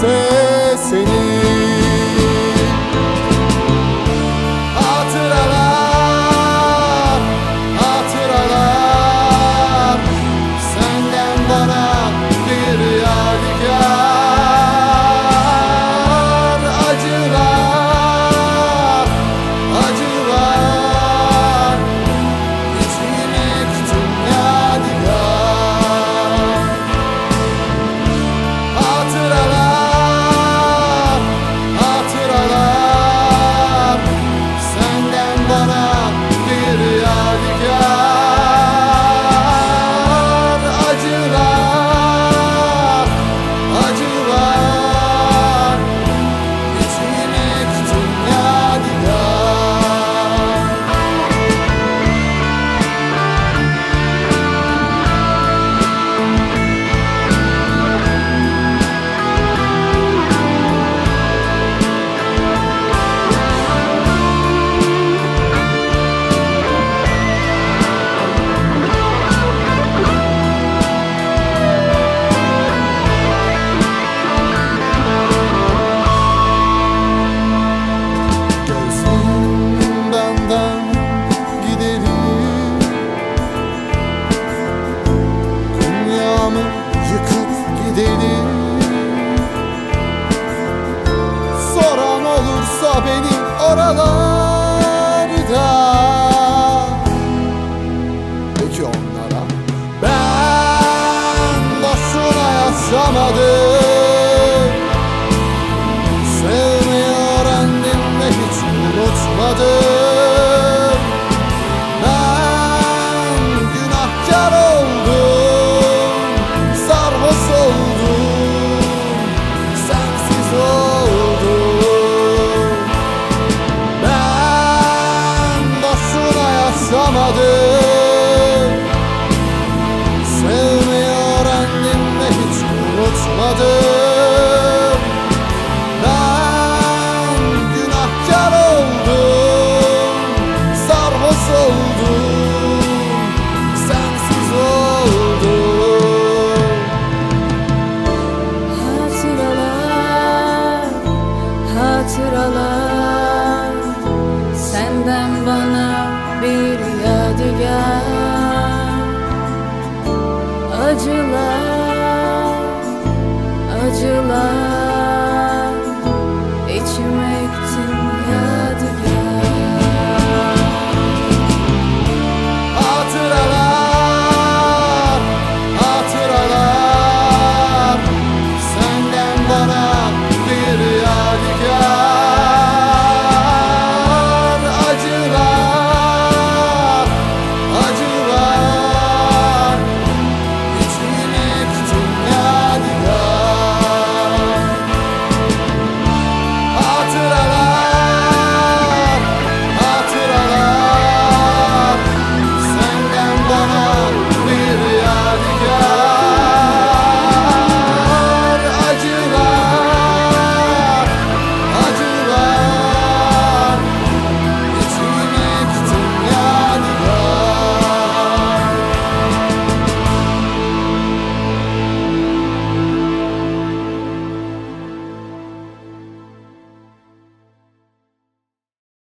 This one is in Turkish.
sesini. Hatıralar, hatıralar, senden bana bir yadigar. Acılar, acılar, içime küçük yadigar. Hatıralar, hatıralar, senden bana bir yadigar. Acılar, acılar, içime küçük yadigar. Benden gidelim, dünyamı yıkıp gidelim. Soran olursa beni oralarda, peki onlara ben boşuna yaşamadım, sevmeyi öğrendim ve hiç unutmadım. Ben günahkar oldum, sarhoş oldum, sensiz oldum. Ben boşuna yaşamadım, sevmeyi öğrendim ve hiç unutmadım. Ben günahkar oldum, sarhoş oldum, sensiz oldum. Hatıralar, hatıralar, senden bana bir yadigar. Acılar,